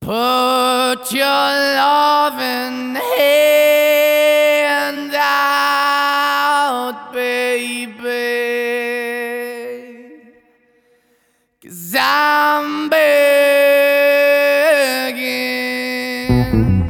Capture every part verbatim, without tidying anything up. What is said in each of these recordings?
Put your loving hand out, baby, 'cause I'm begging.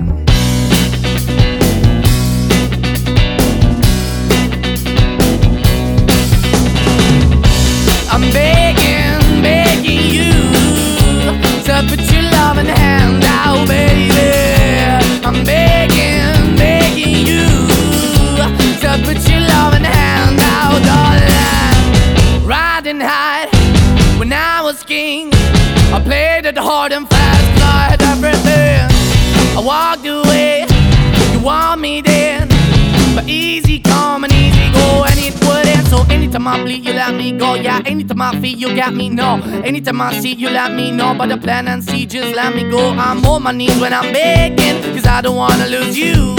I'm begging, begging you to put your loving hand out, baby. I'm begging, begging you to put your loving hand out, darling. Riding high when I was king, I played it hard and fast, 'cause I had everything. I walked away, you want me then, but easy come and easy go, and it wouldn't. So anytime I bleed, you let me go. Yeah, anytime I feel, you got me, no. Anytime I see, you let me know. But the plan and see, just let me go. I'm on my knees when I'm begging, 'cause I don't wanna lose you.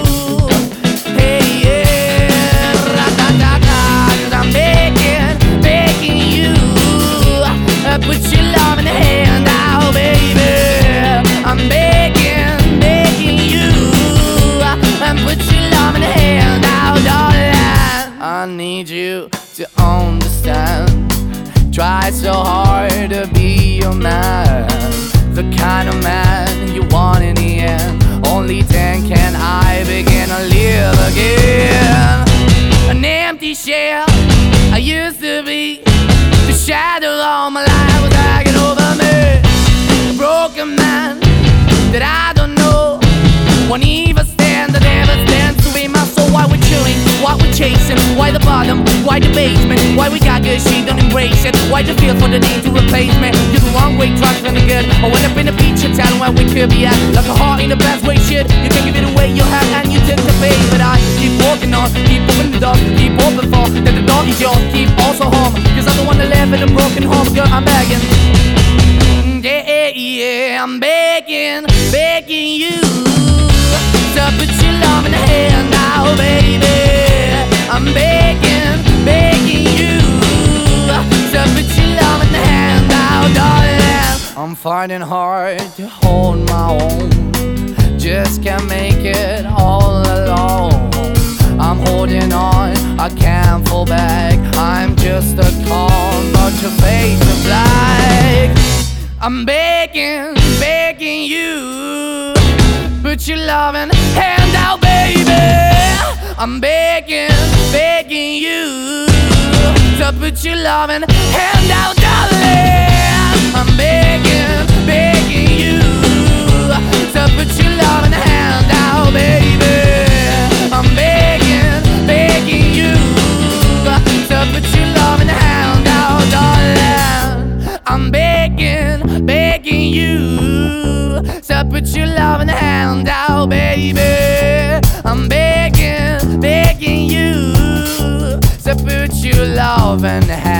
Hey, yeah, ra-da-da-da, 'cause I'm begging, begging you, uh, put your love in the hand out, baby. I'm begging, begging you, uh, and put your love in the hand out, darling. I need you to understand. Try so hard to be your man, the kind of man you want in the end. Only then can I begin to live again. An empty shell I used to be, the shadow all my life was hanging over me. A broken man that I don't know won't even stand, that never stands to be my soul. Why we're chewing, why we're chasing, why the bottom, why the basement, why we got good, she don't embrace it, why the feel for the need to replace me. You're the wrong way, trying to good. I went up in the feature town where we could be at, like a heart in the best way, shit. You can give it away, you have, and you take the pay. But I keep walking on, keep opening the door, keep open for that the door is yours, keep also home, 'cause I'm the one that live in a broken home. Girl, I'm begging, yeah, yeah, yeah, I'm begging, begging you to put your love in the hand now, baby. I'm begging, begging you to put your love in the hand now, darling. I'm finding hard to hold my own, just can't make it all alone. I'm holding on, I can't fall back, I'm just a call, but your face is black. I'm begging, begging you, put your loving hand out, baby. I'm begging, begging you to put your loving hand out, darling. I'm begging, begging you to put your loving hand out, baby. I'm begging, begging you to put your loving hand out, darling. I'm begging, begging you to put your loving hand out, baby. I'm begging, begging you to put your loving hand